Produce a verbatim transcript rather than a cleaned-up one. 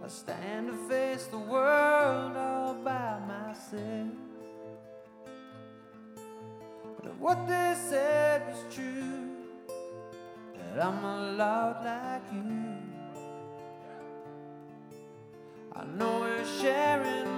I stand to face the world all by myself. But if what they said was true, that I'm a lot like you, I know we're sharing